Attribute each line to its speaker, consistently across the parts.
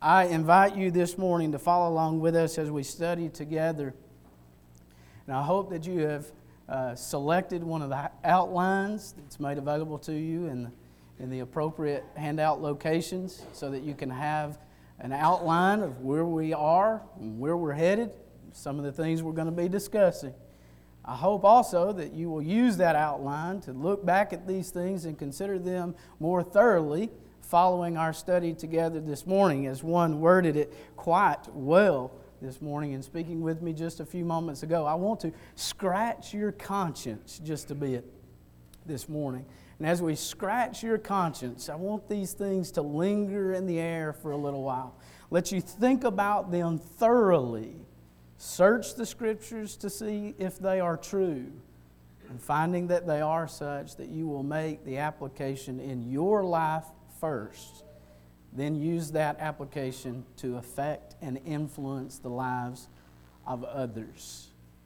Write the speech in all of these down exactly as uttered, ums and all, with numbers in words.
Speaker 1: I invite you this morning to follow along with us as we study together. And I hope that you have uh, selected one of the outlines that's made available to you in the, in the appropriate handout locations so that you can have an outline of where we are and where we're headed, some of the things we're going to be discussing. I hope also that you will use that outline to look back at these things and consider them more thoroughly following our study together this morning, as one worded it quite well this morning in speaking with me just a few moments ago. I want to scratch your conscience just a bit this morning. And as we scratch your conscience, I want these things to linger in the air for a little while. Let you think about them thoroughly. Search the Scriptures to see if they are true. And finding that they are such, that you will make the application in your life first. Then use that application to affect and influence the lives of others.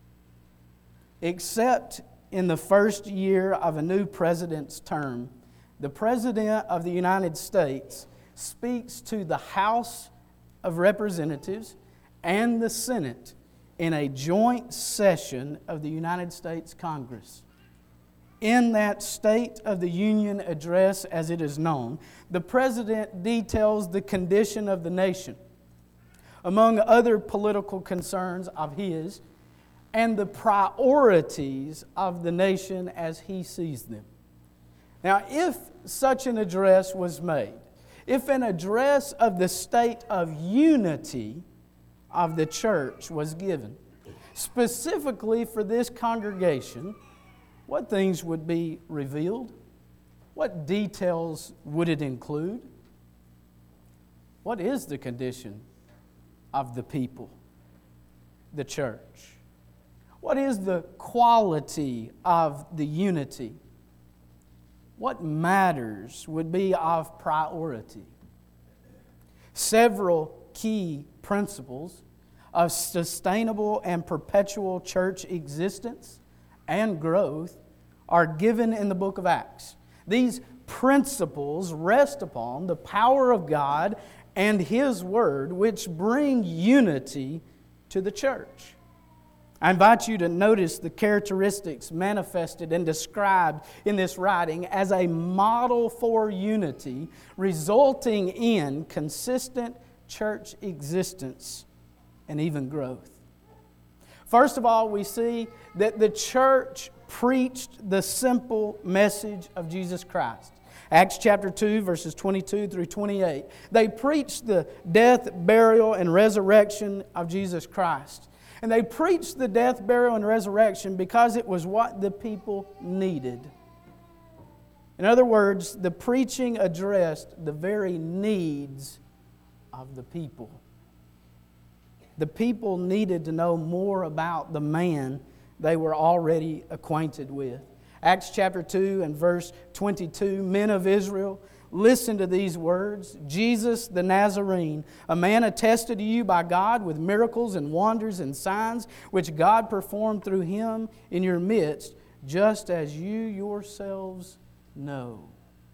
Speaker 1: Except in the first year of a new president's term, the President of the United States speaks to the House of Representatives and the Senate in a joint session of the United States Congress. In that State of the Union address, as it is known, the President details the condition of the nation, among other political concerns of his, and the priorities of the nation as he sees them. Now, if such an address was made, if an address of the state of unity of the church was given, specifically for this congregation, what things would be revealed? What details would it include? What is the condition of the people, the church? What is the quality of the unity? What matters would be of priority? Several key principles of sustainable and perpetual church existence and growth are given in the book of Acts. These principles rest upon the power of God and His Word, which bring unity to the church. I invite you to notice the characteristics manifested and described in this writing as a model for unity, resulting in consistent church existence and even growth. First of all, we see that the church preached the simple message of Jesus Christ. Acts chapter two, verses twenty-two through twenty-eight. They preached the death, burial, and resurrection of Jesus Christ. And they preached the death, burial, and resurrection because it was what the people needed. In other words, the preaching addressed the very needs of the people. The people needed to know more about the man they were already acquainted with. Acts chapter two and verse twenty-two, men of Israel, listen to these words. Jesus the Nazarene, a man attested to you by God with miracles and wonders and signs, which God performed through Him in your midst, just as you yourselves know.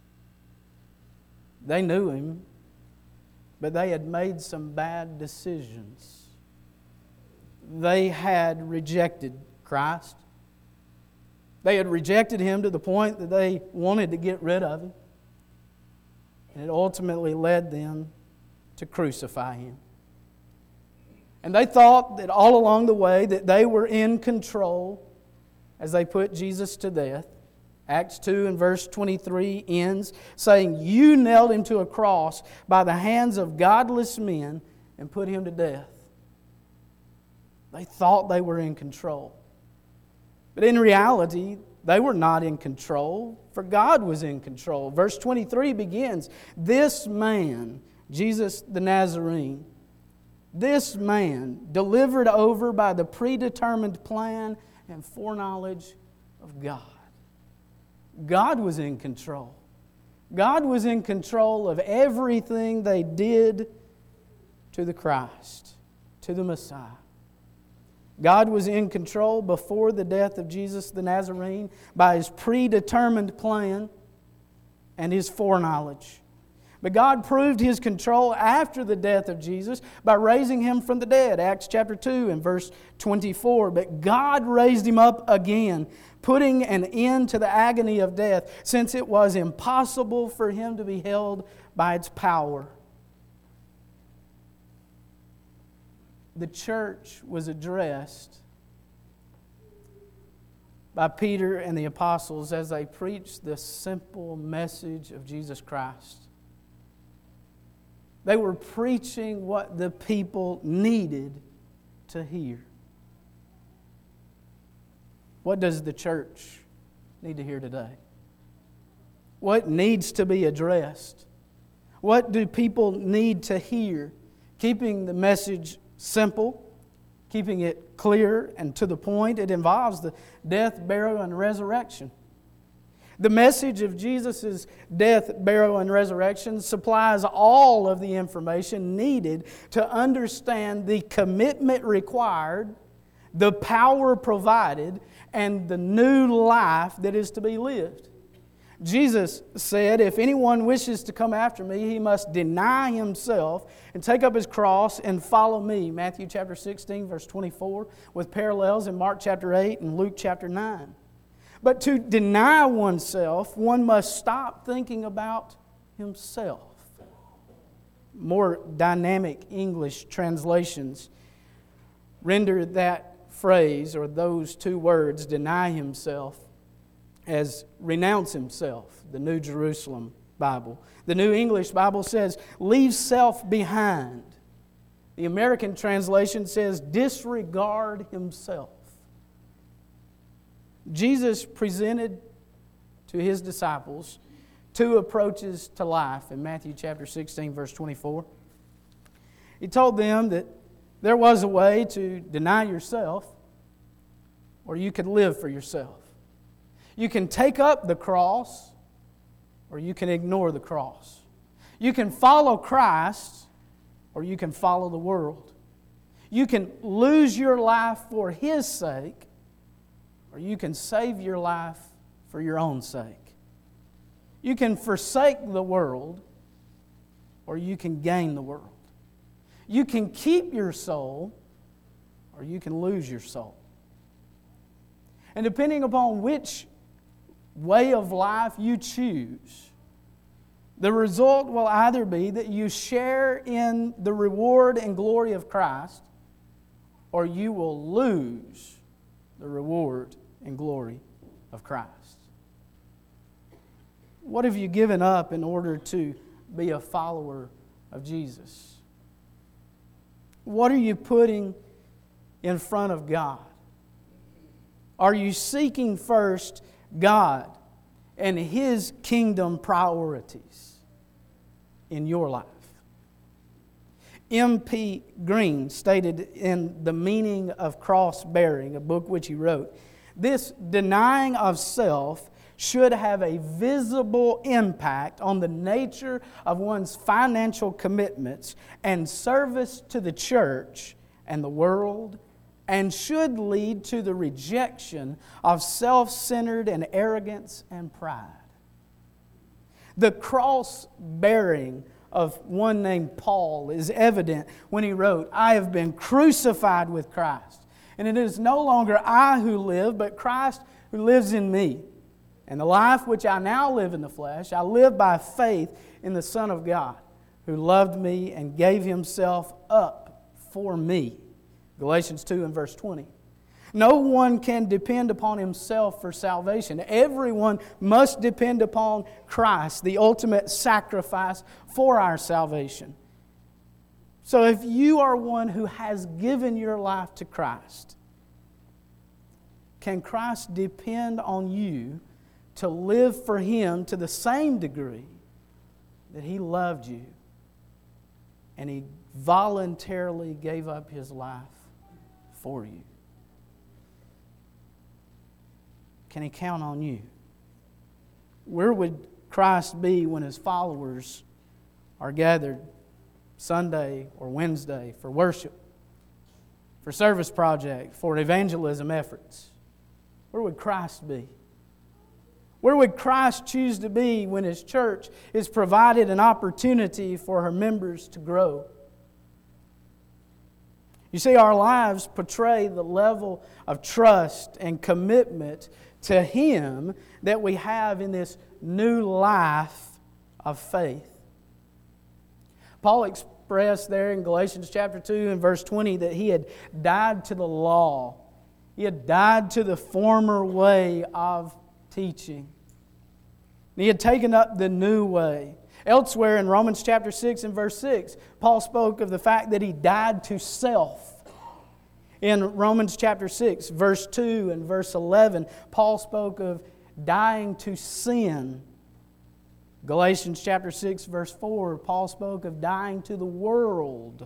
Speaker 1: They knew Him, but they had made some bad decisions. They had rejected Christ. They had rejected Him to the point that they wanted to get rid of Him. And it ultimately led them to crucify Him. And they thought that all along the way that they were in control as they put Jesus to death. Acts two and verse twenty-three ends saying, "You nailed Him to a cross by the hands of godless men and put Him to death." They thought they were in control. But in reality, they were not in control, for God was in control. Verse twenty-three begins, "This man, Jesus the Nazarene, this man delivered over by the predetermined plan and foreknowledge of God." God was in control. God was in control of everything they did to the Christ, to the Messiah. God was in control before the death of Jesus the Nazarene by His predetermined plan and His foreknowledge. But God proved His control after the death of Jesus by raising Him from the dead. Acts chapter two and verse twenty-four. But God raised Him up again, putting an end to the agony of death, since it was impossible for Him to be held by its power. The church was addressed by Peter and the apostles as they preached the simple message of Jesus Christ. They were preaching what the people needed to hear. What does the church need to hear today? What needs to be addressed? What do people need to hear? Keeping the message simple, keeping it clear and to the point. It involves the death, burial, and resurrection. The message of Jesus' death, burial, and resurrection supplies all of the information needed to understand the commitment required, the power provided, and the new life that is to be lived. Jesus said, if anyone wishes to come after me, he must deny himself and take up his cross and follow me. Matthew chapter sixteen, verse twenty-four, with parallels in Mark chapter eight and Luke chapter nine. But to deny oneself, one must stop thinking about himself. More dynamic English translations render that phrase or those two words, deny himself, as renounce himself, the New Jerusalem Bible. The New English Bible says, leave self behind. The American translation says, disregard himself. Jesus presented to His disciples two approaches to life in Matthew chapter sixteen, verse twenty-four. He told them that there was a way to deny yourself, or you could live for yourself. You can take up the cross, or you can ignore the cross. You can follow Christ, or you can follow the world. You can lose your life for His sake, or you can save your life for your own sake. You can forsake the world, or you can gain the world. You can keep your soul, or you can lose your soul. And depending upon which way of life you choose, the result will either be that you share in the reward and glory of Christ, or you will lose the reward and glory of Christ. What have you given up in order to be a follower of Jesus? What are you putting in front of God? Are you seeking first God and His kingdom priorities in your life? M P Green stated in The Meaning of Cross-Bearing, a book which he wrote, this denying of self should have a visible impact on the nature of one's financial commitments and service to the church and the world, and should lead to the rejection of self-centered and arrogance and pride. The cross-bearing of one named Paul is evident when he wrote, I have been crucified with Christ, and it is no longer I who live, but Christ who lives in me. And the life which I now live in the flesh, I live by faith in the Son of God, who loved me and gave Himself up for me. Galatians two and verse twenty. No one can depend upon himself for salvation. Everyone must depend upon Christ, the ultimate sacrifice for our salvation. So if you are one who has given your life to Christ, can Christ depend on you to live for Him to the same degree that He loved you and He voluntarily gave up His life for you? Can He count on you? Where would Christ be when His followers are gathered Sunday or Wednesday for worship, for service project, for evangelism efforts? Where would Christ be? Where would Christ choose to be when His church is provided an opportunity for her members to grow? You see, our lives portray the level of trust and commitment to Him that we have in this new life of faith. Paul expressed there in Galatians chapter two and verse twenty that he had died to the law. He had died to the former way of teaching. He had taken up the new way. Elsewhere in Romans chapter six and verse six, Paul spoke of the fact that he died to self. In Romans chapter six, verse two and verse eleven, Paul spoke of dying to sin. Galatians chapter six, verse four, Paul spoke of dying to the world.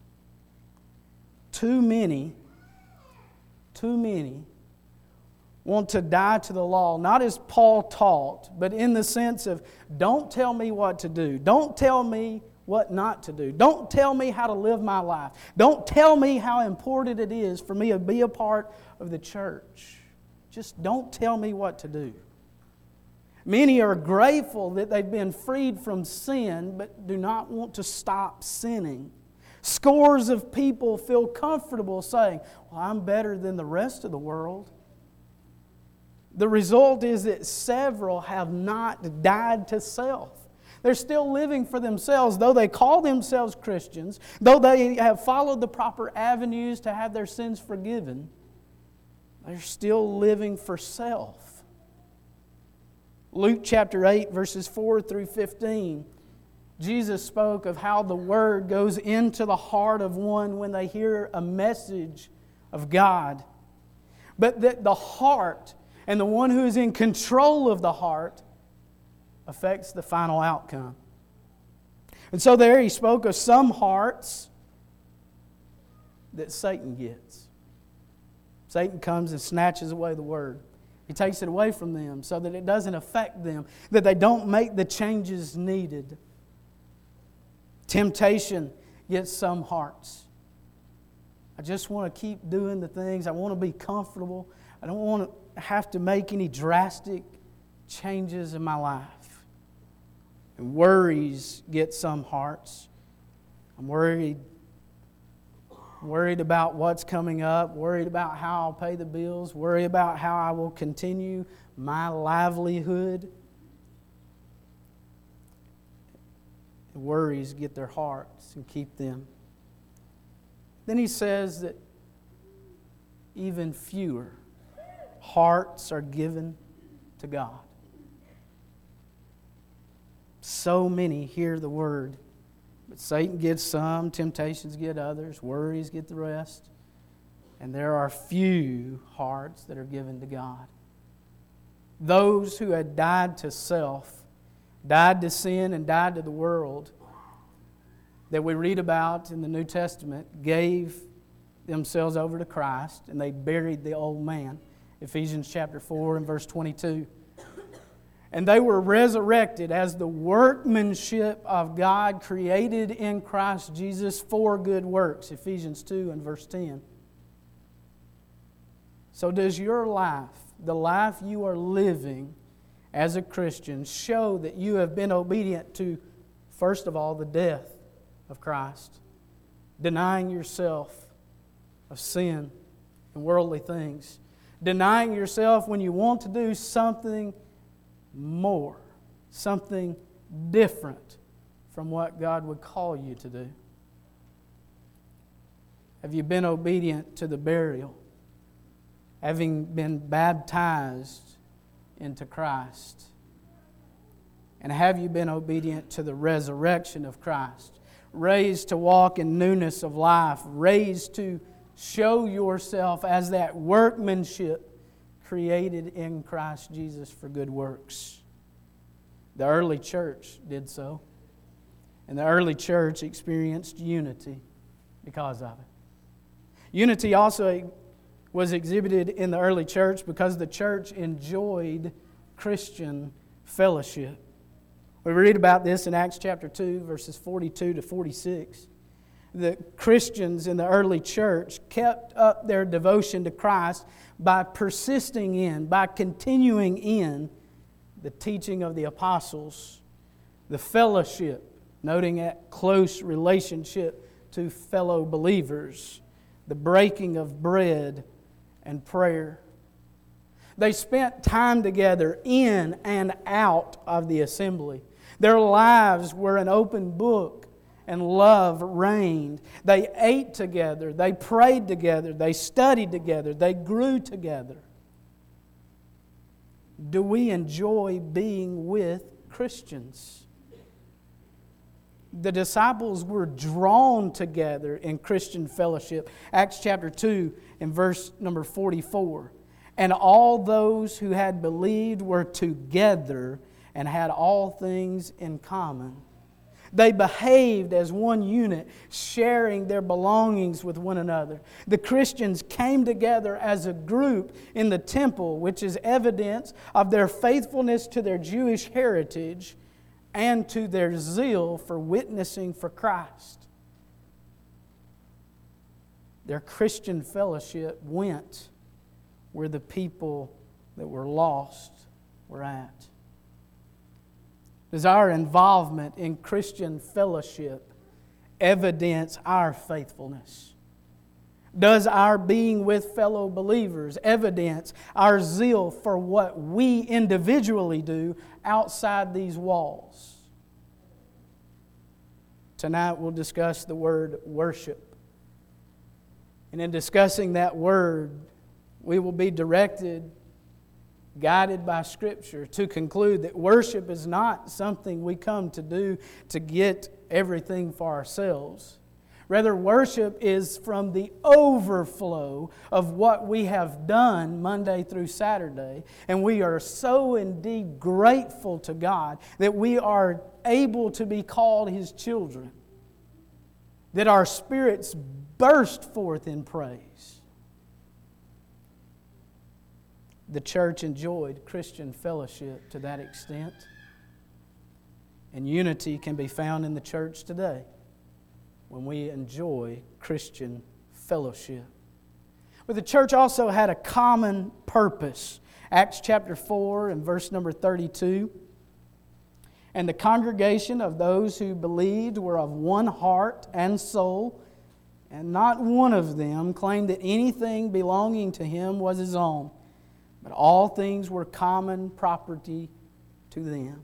Speaker 1: Too many, too many want to die to the law, not as Paul taught, but in the sense of, don't tell me what to do. Don't tell me what not to do. Don't tell me how to live my life. Don't tell me how important it is for me to be a part of the church. Just don't tell me what to do. Many are grateful that they've been freed from sin, but do not want to stop sinning. Scores of people feel comfortable saying, well, I'm better than the rest of the world. The result is that several have not died to self. They're still living for themselves, though they call themselves Christians, though they have followed the proper avenues to have their sins forgiven. They're still living for self. Luke chapter eight, verses four through fifteen, Jesus spoke of how the Word goes into the heart of one when they hear a message of God. But that the heart and the one who is in control of the heart affects the final outcome. And so there he spoke of some hearts that Satan gets. Satan comes and snatches away the Word. He takes it away from them so that it doesn't affect them, that they don't make the changes needed. Temptation gets some hearts. I just want to keep doing the things. I want to be comfortable. I don't want to have to make any drastic changes in my life. And worries get some hearts. I'm worried, worried about what's coming up, worried about how I'll pay the bills, worried about how I will continue my livelihood. The worries get their hearts and keep them. Then he says that even fewer hearts are given to God. So many hear the Word, but Satan gets some, temptations get others, worries get the rest, and there are few hearts that are given to God. Those who had died to self, died to sin and died to the world, that we read about in the New Testament, gave themselves over to Christ, and they buried the old man. Ephesians chapter four and verse twenty-two. And they were resurrected as the workmanship of God created in Christ Jesus for good works. Ephesians two and verse ten. So does your life, the life you are living as a Christian, show that you have been obedient to, first of all, the death of Christ, denying yourself of sin and worldly things, denying yourself when you want to do something more, something different from what God would call you to do? Have you been obedient to the burial, having been baptized into Christ? And have you been obedient to the resurrection of Christ, raised to walk in newness of life, raised to show yourself as that workmanship created in Christ Jesus for good works? The early church did so. And the early church experienced unity because of it. Unity also was exhibited in the early church because the church enjoyed Christian fellowship. We read about this in Acts chapter two, verses forty-two to forty-six. The Christians in the early church kept up their devotion to Christ by persisting in, by continuing in the teaching of the apostles, the fellowship, noting that close relationship to fellow believers, the breaking of bread, and prayer. They spent time together in and out of the assembly. Their lives were an open book, and love reigned. They ate together, they prayed together, they studied together, they grew together. Do we enjoy being with Christians? The disciples were drawn together in Christian fellowship. Acts chapter two and verse number forty-four. And all those who had believed were together and had all things in common. They behaved as one unit, sharing their belongings with one another. The Christians came together as a group in the temple, which is evidence of their faithfulness to their Jewish heritage and to their zeal for witnessing for Christ. Their Christian fellowship went where the people that were lost were at. Does our involvement in Christian fellowship evidence our faithfulness? Does our being with fellow believers evidence our zeal for what we individually do outside these walls? Tonight we'll discuss the word worship. And in discussing that word, we will be directed, guided by Scripture, to conclude that worship is not something we come to do to get everything for ourselves. Rather, worship is from the overflow of what we have done Monday through Saturday. And we are so indeed grateful to God that we are able to be called His children, that our spirits burst forth in praise. The church enjoyed Christian fellowship to that extent. And unity can be found in the church today when we enjoy Christian fellowship. But the church also had a common purpose. Acts chapter four and verse number thirty-two. And the congregation of those who believed were of one heart and soul, and not one of them claimed that anything belonging to him was his own, but all things were common property to them.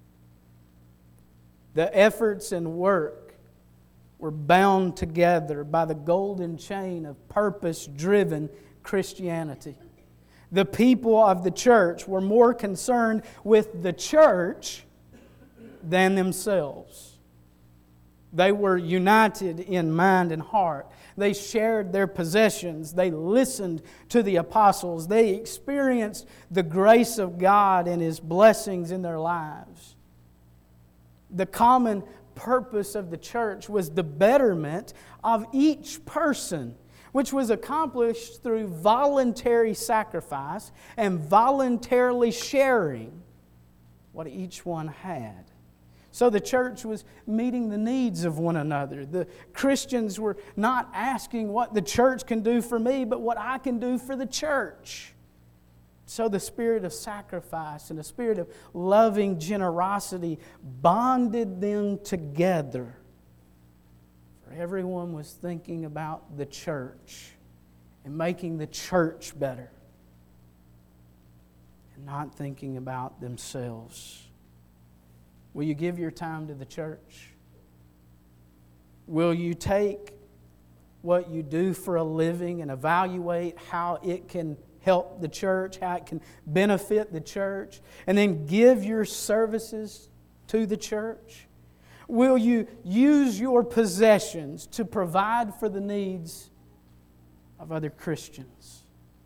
Speaker 1: The efforts and work were bound together by the golden chain of purpose-driven Christianity. The people of the church were more concerned with the church than themselves. They were united in mind and heart. They shared their possessions. They listened to the apostles. They experienced the grace of God and His blessings in their lives. The common purpose of the church was the betterment of each person, which was accomplished through voluntary sacrifice and voluntarily sharing what each one had. So the church was meeting the needs of one another. The Christians were not asking what the church can do for me, but what I can do for the church. So the spirit of sacrifice and the spirit of loving generosity bonded them together. For everyone was thinking about the church and making the church better, and not thinking about themselves. Will you give your time to the church? Will you take what you do for a living and evaluate how it can help the church, how it can benefit the church, and then give your services to the church? Will you use your possessions to provide for the needs of other Christians?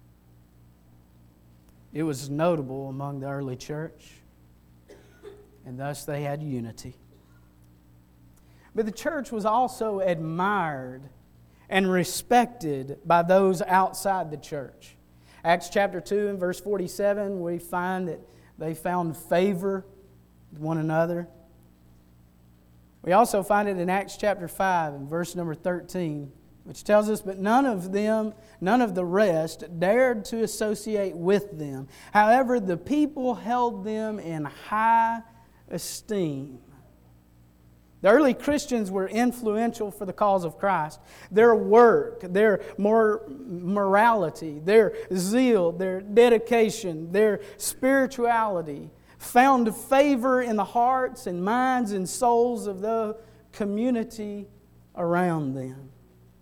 Speaker 1: It was notable among the early church, and thus they had unity. But the church was also admired and respected by those outside the church. Acts chapter two and verse forty-seven, we find that they found favor with one another. We also find it in Acts chapter five and verse number thirteen. which tells us, but none of them, none of the rest dared to associate with them. However, the people held them in high esteem. The early Christians were influential for the cause of Christ. Their work, their more morality, their zeal, their dedication, their spirituality found favor in the hearts and minds and souls of the community around them.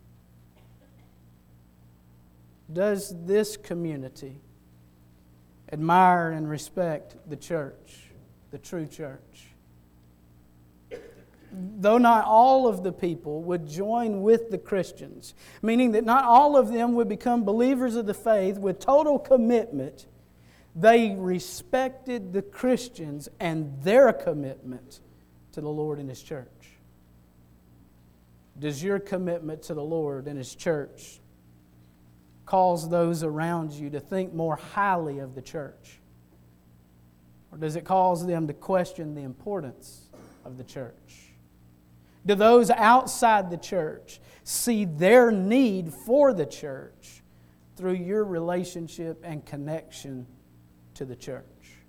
Speaker 1: Does this community admire and respect the church, the true church? Though not all of the people would join with the Christians, meaning that not all of them would become believers of the faith with total commitment, they respected the Christians and their commitment to the Lord and His church. Does your commitment to the Lord and His church cause those around you to think more highly of the church? Or does it cause them to question the importance of the church? Do those outside the church see their need for the church through your relationship and connection to the church?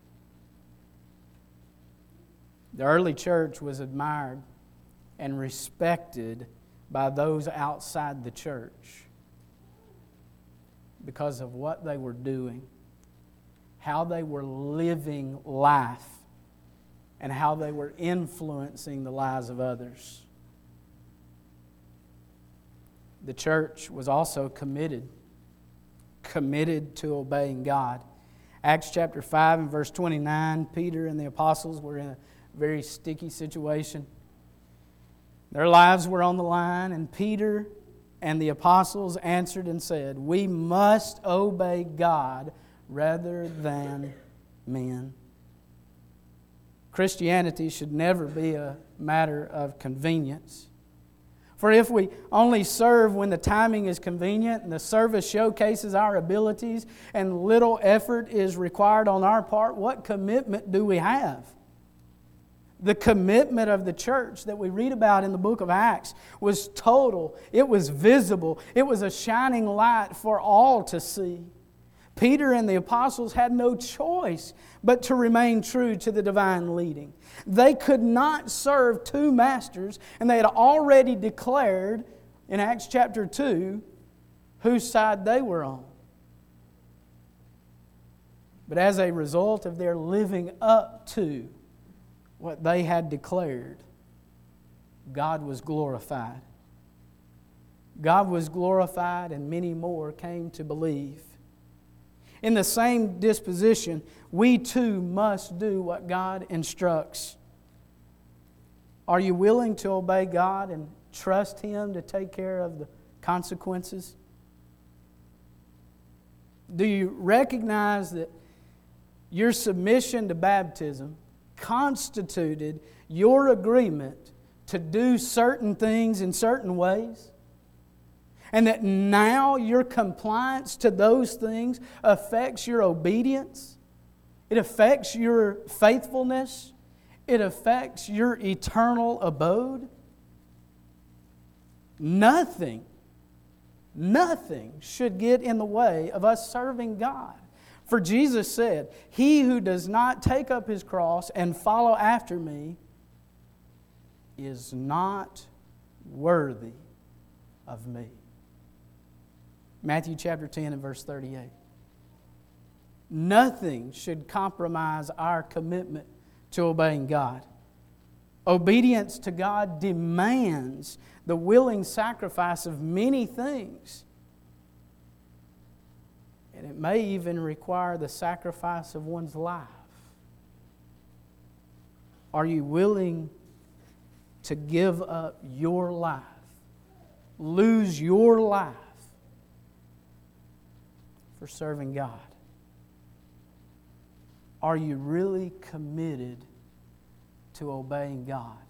Speaker 1: The early church was admired and respected by those outside the church because of what they were doing, how they were living life, and how they were influencing the lives of others. The church was also committed, committed to obeying God. Acts chapter five and verse twenty-nine, Peter and the apostles were in a very sticky situation. Their lives were on the line, and Peter and the apostles answered and said, "We must obey God rather than men." Christianity should never be a matter of convenience. For if we only serve when the timing is convenient and the service showcases our abilities and little effort is required on our part, what commitment do we have? The commitment of the church that we read about in the book of Acts was total. It was visible. It was a shining light for all to see. Peter and the apostles had no choice but to remain true to the divine leading. They could not serve two masters, and they had already declared in Acts chapter two whose side they were on. But as a result of their living up to what they had declared, God was glorified. God was glorified, and many more came to believe. In the same disposition, we too must do what God instructs. Are you willing to obey God and trust Him to take care of the consequences? Do you recognize that your submission to baptism constituted your agreement to do certain things in certain ways? And that now your compliance to those things affects your obedience? It affects your faithfulness? It affects your eternal abode? Nothing, nothing should get in the way of us serving God. For Jesus said, "He who does not take up his cross and follow after me is not worthy of me." Matthew chapter ten and verse thirty-eight. Nothing should compromise our commitment to obeying God. Obedience to God demands the willing sacrifice of many things. And it may even require the sacrifice of one's life. Are you willing to give up your life, lose your life for serving God? Are you really committed to obeying God?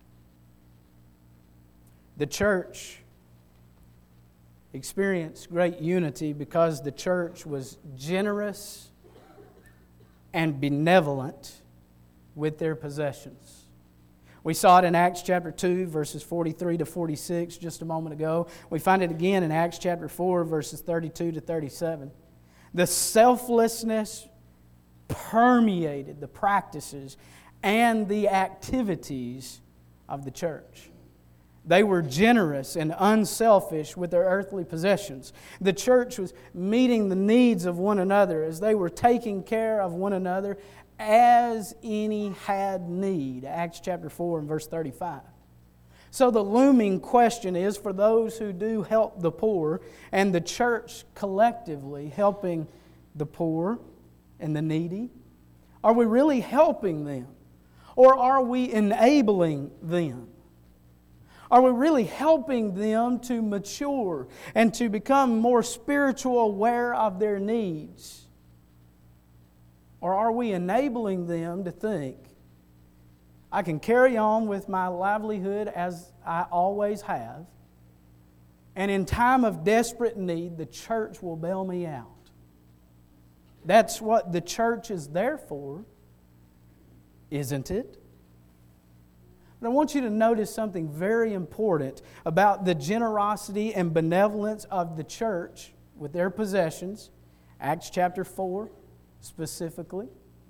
Speaker 1: The church experienced great unity because the church was generous and benevolent with their possessions. We saw it in Acts chapter two, verses forty-three to forty-six just a moment ago. We find it again in Acts chapter four, verses thirty-two to thirty-seven. The selflessness permeated the practices and the activities of the church. They were generous and unselfish with their earthly possessions. The church was meeting the needs of one another as they were taking care of one another as any had need. Acts chapter four and verse thirty-five. So the looming question is, for those who do help the poor and the church collectively helping the poor and the needy, are we really helping them? Or are we enabling them? Are we really helping them to mature and to become more spiritual aware of their needs? Or are we enabling them to think, I can carry on with my livelihood as I always have, and in time of desperate need, the church will bail me out? That's what the church is there for, isn't it? But I want you to notice something very important about the generosity and benevolence of the church with their possessions. Acts chapter four specifically.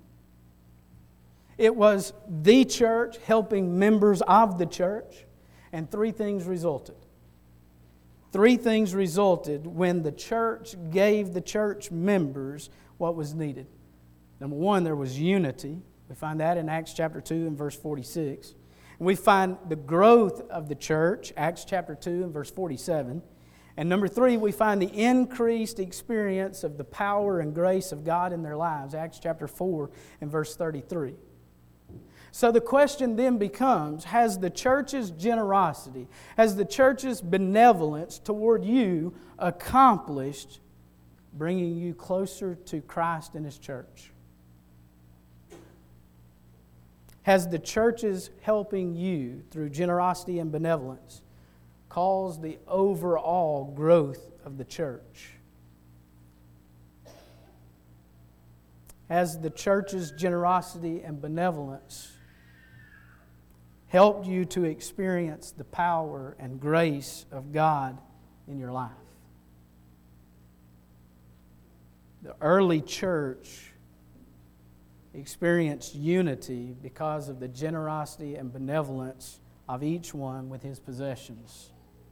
Speaker 1: It was the church helping members of the church, and three things resulted. Three things resulted when the church gave the church members what was needed. Number one, there was unity. We find that in Acts chapter two and verse forty-six. And we find the growth of the church, Acts chapter two and verse forty-seven. And number three, we find the increased experience of the power and grace of God in their lives, Acts chapter four and verse thirty-three. So the question then becomes, has the church's generosity, has the church's benevolence toward you accomplished bringing you closer to Christ and His church? Has the church's helping you through generosity and benevolence caused the overall growth of the church? Has the church's generosity and benevolence helped you to experience the power and grace of God in your life? The early church experienced unity because of the generosity and benevolence of each one with his possessions.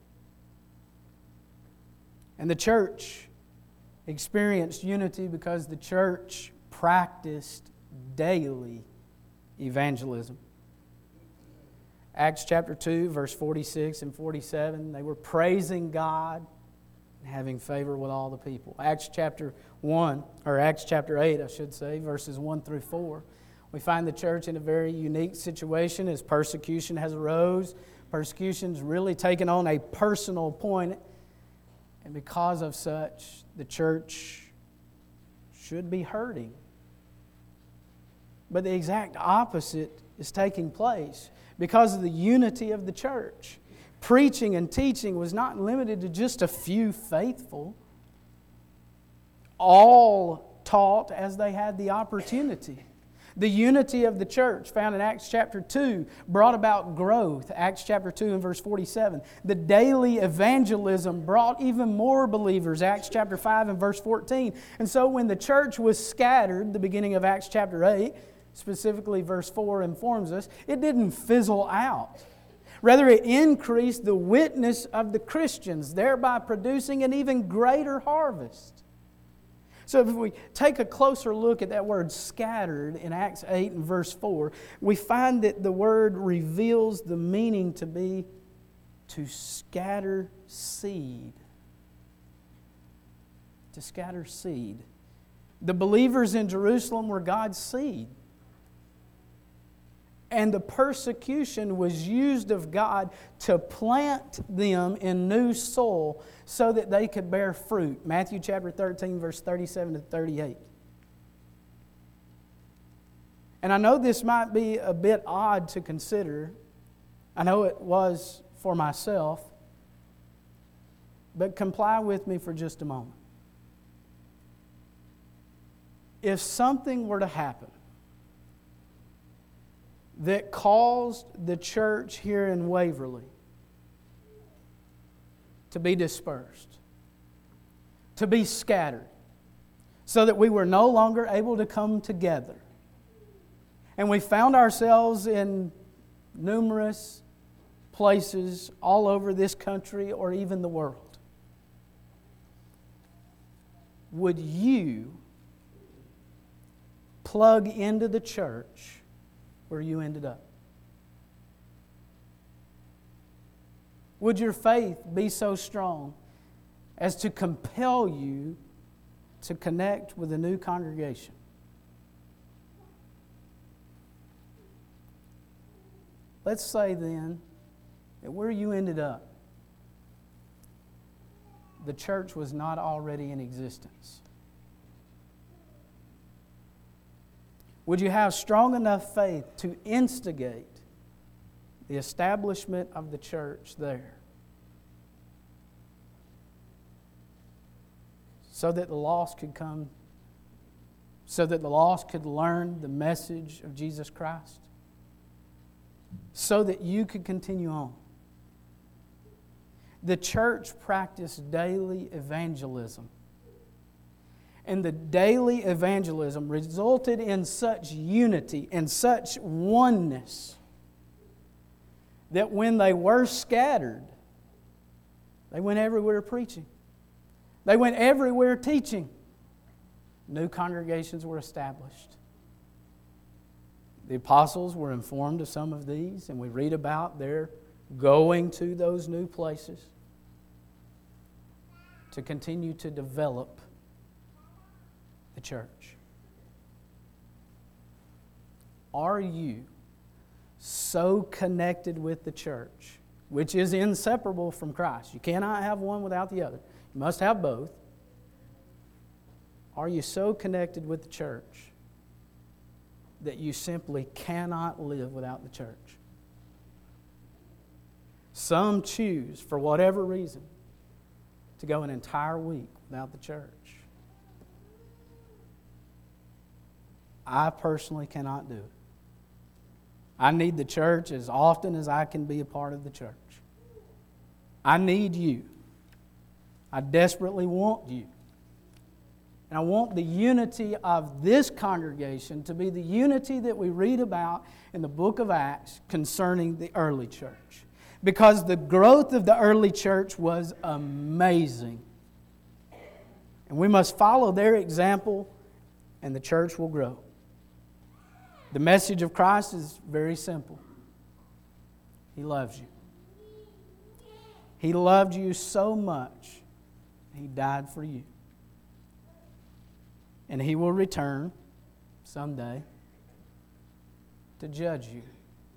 Speaker 1: And the church experienced unity because the church practiced daily evangelism. Acts chapter two, verse forty-six and forty-seven, they were praising God and having favor with all the people. Acts chapter one, or Acts chapter eight, I should say, verses one through four. We find the church in a very unique situation as persecution has arose. Persecution's really taken on a personal point, and because of such, the church should be hurting. But the exact opposite is taking place because of the unity of the church. Preaching and teaching was not limited to just a few faithful. All taught as they had the opportunity. The unity of the church found in Acts chapter two brought about growth. Acts chapter two and verse forty-seven. The daily evangelism brought even more believers. Acts chapter five and verse fourteen. And so when the church was scattered, the beginning of Acts chapter eight, specifically verse four informs us, it didn't fizzle out. Rather, it increased the witness of the Christians, thereby producing an even greater harvest. So if we take a closer look at that word scattered in Acts eight and verse four, we find that the word reveals the meaning to be to scatter seed. To scatter seed. The believers in Jerusalem were God's seed. And the persecution was used of God to plant them in new soil so that they could bear fruit. Matthew chapter thirteen, verse thirty-seven to thirty-eight. And I know this might be a bit odd to consider. I know it was for myself. But comply with me for just a moment. If something were to happen that caused the church here in Waverly to be dispersed, to be scattered, so that we were no longer able to come together. And we found ourselves in numerous places all over this country or even the world. Would you plug into the church where you ended up? Would your faith be so strong as to compel you to connect with a new congregation? Let's say then that where you ended up, the church was not already in existence. Would you have strong enough faith to instigate the establishment of the church there, so that the lost could come, so that the lost could learn the message of Jesus Christ, so that you could continue on? The church practiced daily evangelism. And the daily evangelism resulted in such unity and such oneness that when they were scattered, they went everywhere preaching. They went everywhere teaching. New congregations were established. The apostles were informed of some of these, and we read about their going to those new places to continue to develop the church. Are you so connected with the church, which is inseparable from Christ? You cannot have one without the other. You must have both. Are you so connected with the church that you simply cannot live without the church? Some choose, for whatever reason, to go an entire week without the church. I personally cannot do it. I need the church as often as I can be a part of the church. I need you. I desperately want you. And I want the unity of this congregation to be the unity that we read about in the book of Acts concerning the early church. Because the growth of the early church was amazing. And we must follow their example, and the church will grow. The message of Christ is very simple. He loves you. He loved you so much, He died for you. And He will return someday to judge you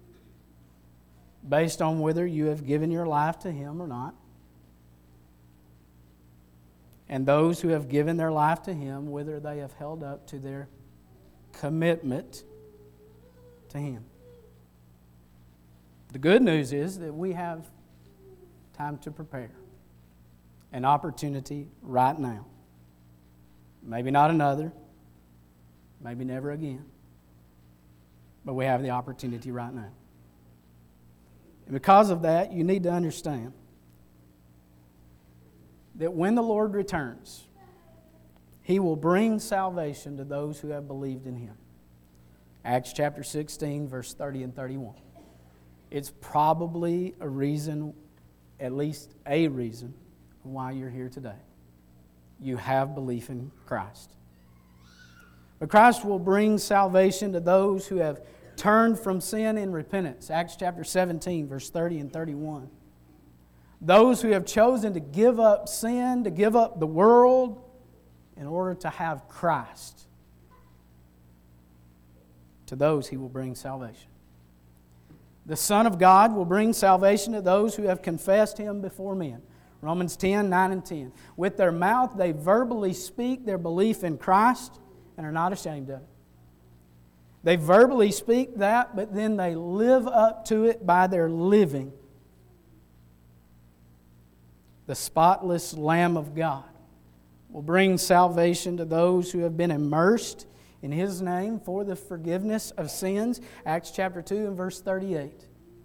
Speaker 1: based on whether you have given your life to Him or not. And those who have given their life to Him, whether they have held up to their commitment to Him. The good news is that we have time to prepare. An opportunity right now. Maybe not another. Maybe never again. But we have the opportunity right now. And because of that, you need to understand that when the Lord returns, He will bring salvation to those who have believed in Him. Acts chapter sixteen, verse thirty and thirty-one. It's probably a reason, at least a reason, why you're here today. You have belief in Christ. But Christ will bring salvation to those who have turned from sin in repentance. Acts chapter seventeen, verse thirty and thirty-one. Those who have chosen to give up sin, to give up the world, in order to have Christ. To those He will bring salvation. The Son of God will bring salvation to those who have confessed Him before men. Romans ten, nine and ten. With their mouth they verbally speak their belief in Christ and are not ashamed of it. They verbally speak that, but then they live up to it by their living. The spotless Lamb of God will bring salvation to those who have been immersed in His name for the forgiveness of sins. Acts chapter two and verse thirty-eight.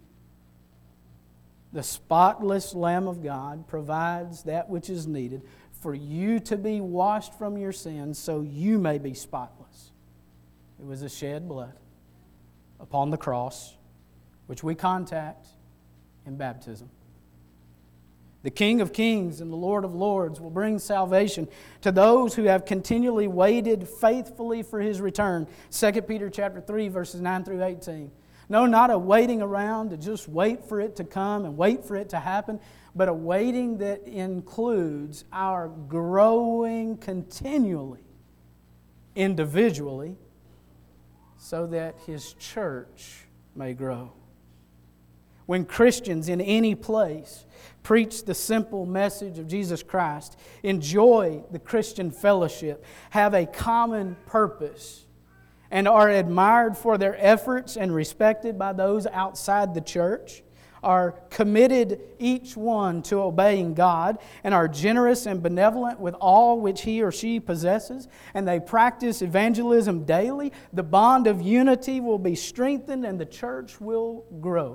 Speaker 1: The spotless Lamb of God provides that which is needed for you to be washed from your sins so you may be spotless. It was a shed blood upon the cross, which we contact in baptism. The King of Kings and the Lord of Lords will bring salvation to those who have continually waited faithfully for His return. Second Peter chapter three, verses nine through eighteen. No, not a waiting around to just wait for it to come and wait for it to happen, but a waiting that includes our growing continually, individually, so that His church may grow. When Christians in any place preach the simple message of Jesus Christ, enjoy the Christian fellowship, have a common purpose, and are admired for their efforts and respected by those outside the church, are committed each one to obeying God, and are generous and benevolent with all which he or she possesses, and they practice evangelism daily, the bond of unity will be strengthened and the church will grow.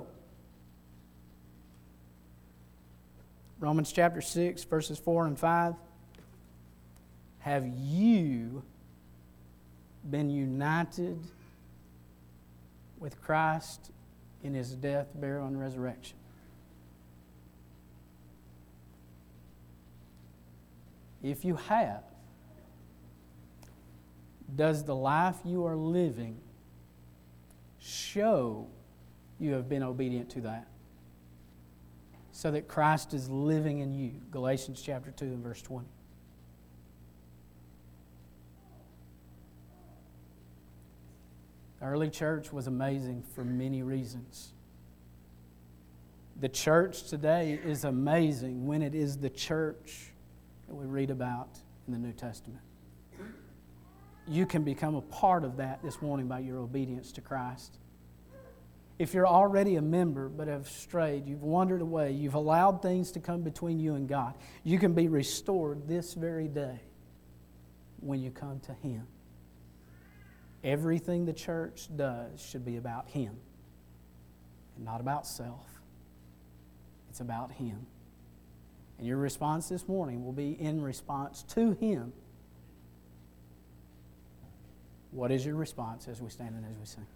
Speaker 1: Romans chapter six, verses four and five. Have you been united with Christ in His death, burial, and resurrection? If you have, does the life you are living show you have been obedient to that? So that Christ is living in you. Galatians chapter two and verse twenty. The early church was amazing for many reasons. The church today is amazing when it is the church that we read about in the New Testament. You can become a part of that this morning by your obedience to Christ. If you're already a member but have strayed, you've wandered away, you've allowed things to come between you and God, you can be restored this very day when you come to Him. Everything the church does should be about Him and not about self. It's about Him. And your response this morning will be in response to Him. What is your response as we stand and as we sing?